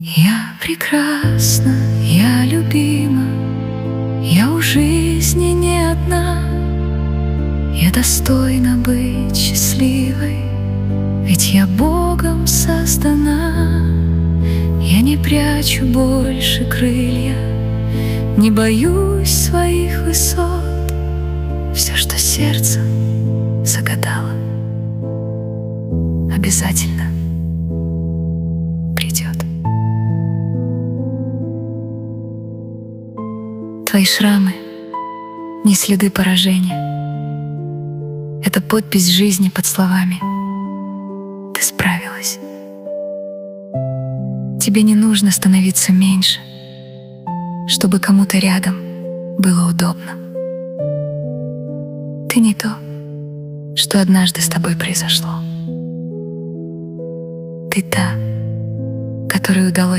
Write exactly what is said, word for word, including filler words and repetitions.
Я прекрасна, я любима, я у жизни не одна. Я достойна быть счастливой, ведь я Богом создана. Я не прячу больше крылья, не боюсь своих высот. Все, что сердце загадало, обязательно придет. Твои шрамы не следы поражения, это подпись жизни под словами. Ты справилась. Тебе не нужно становиться меньше, чтобы кому-то рядом было удобно. Ты не то, что однажды с тобой произошло. Ты та, которой удалось